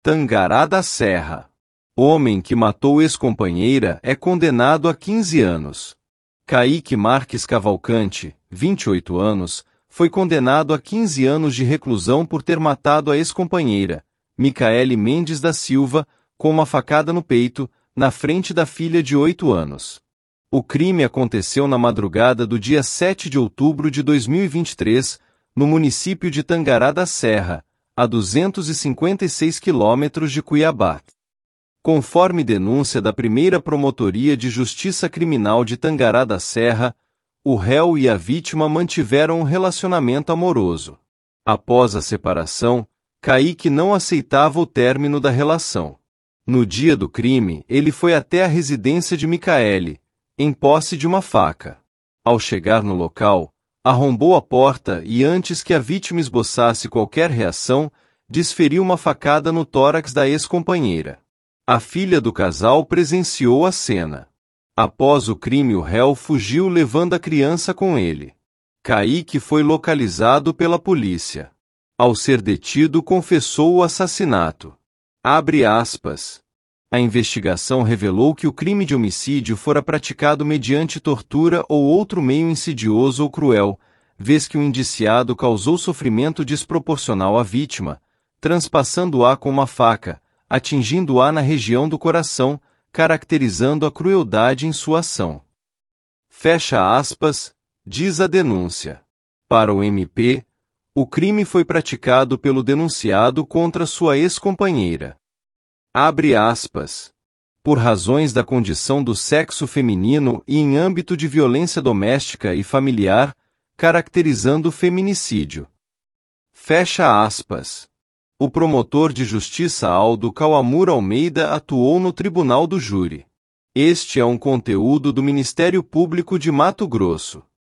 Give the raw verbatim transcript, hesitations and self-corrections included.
Tangará da Serra. Homem que matou ex-companheira é condenado a quinze anos. Kaique Marques Cavalcante, vinte e oito anos, foi condenado a quinze anos de reclusão por ter matado a ex-companheira, Micaele Mendes da Silva, com uma facada no peito, na frente da filha de oito anos. O crime aconteceu na madrugada do dia sete de outubro de dois mil e vinte e três, no município de Tangará da Serra, a duzentos e cinquenta e seis quilômetros de Cuiabá. Conforme denúncia da primeira Promotoria de Justiça Criminal de Tangará da Serra, o réu e a vítima mantiveram um relacionamento amoroso. Após a separação, Kaique não aceitava o término da relação. No dia do crime, ele foi até a residência de Micaele, em posse de uma faca. Ao chegar no local, arrombou a porta e, antes que a vítima esboçasse qualquer reação, desferiu uma facada no tórax da ex-companheira. A filha do casal presenciou a cena. Após o crime, o réu fugiu levando a criança com ele. Kaique foi localizado pela polícia. Ao ser detido, confessou o assassinato. Abre aspas. A investigação revelou que o crime de homicídio fora praticado mediante tortura ou outro meio insidioso ou cruel, vez que o indiciado causou sofrimento desproporcional à vítima, transpassando-a com uma faca, atingindo-a na região do coração, caracterizando a crueldade em sua ação. Fecha aspas, diz a denúncia. Para o M P, o crime foi praticado pelo denunciado contra sua ex-companheira. Abre aspas. Por razões da condição do sexo feminino e em âmbito de violência doméstica e familiar, caracterizando o feminicídio. Fecha aspas. O promotor de justiça Aldo Kawamura Almeida atuou no Tribunal do Júri. Este é um conteúdo do Ministério Público de Mato Grosso.